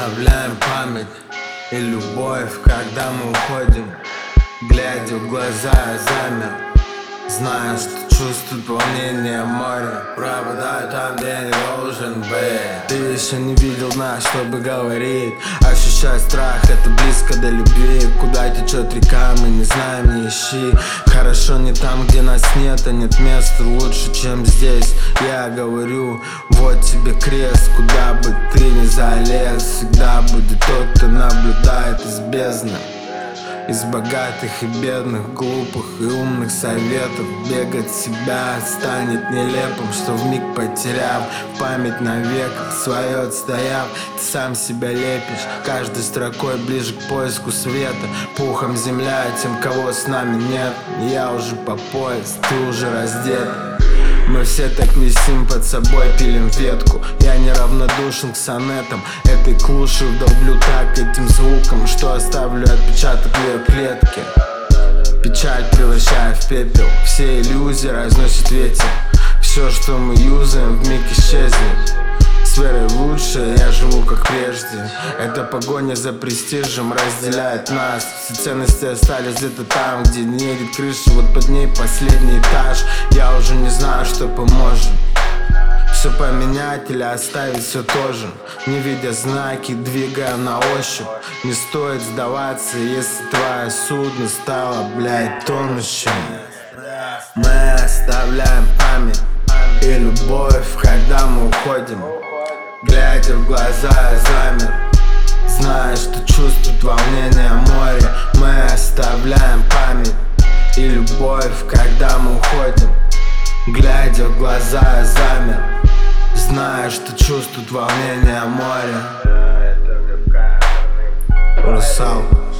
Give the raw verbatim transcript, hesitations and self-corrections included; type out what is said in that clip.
оставляем память и любовь, когда мы уходим. Глядя в глаза, я замер, зная, что чувствует волнение моря. Пропадаю там, где не должен быть. Ты еще не видел нас, чтобы говорить. Ощущай страх, это близко до любви. Куда течет река, мы не знаем, не ищи. Хорошо не там, где нас нет, а нет места лучше, чем здесь. Я говорю, вот тебе крест. Куда бы ты ни залез, всегда будет тот, кто наблюдает из бездны. Из богатых и бедных, глупых и умных советов. Бегать себя станет нелепым, что вмиг потеряв память навек, свое отстояв, ты сам себя лепишь каждой строкой ближе к поиску света. Пухом земля тем, кого с нами нет. Я уже по пояс, ты уже раздет. Мы все так висим, под собой пилим ветку. Я неравнодушен к сонетам этой клуши, вдолблю так этим звуком, что оставлю отпечаток в ее клетке. Печаль превращая в пепел, все иллюзии разносит ветер. Все, что мы юзаем, вмиг исчезнет. С верой в лучшее я живу как прежде. Эта погоня за престижем разделяет нас. Все ценности остались где-то там, где не едет крыша, вот под ней последний этаж. Я уже не знаю, что поможет. Все поменять или оставить все то же. Не видя знаки, двигая на ощупь. Не стоит сдаваться, если твое судно стало, блядь, тонущим. Мы оставляем память и любовь, когда мы уходим. Глядя в глаза, я замер, зная, что чувствует волнение моря. Мы оставляем память и любовь, когда мы уходим. Глядя в глаза, я замер, зная, что чувствует волнение моря. Русал.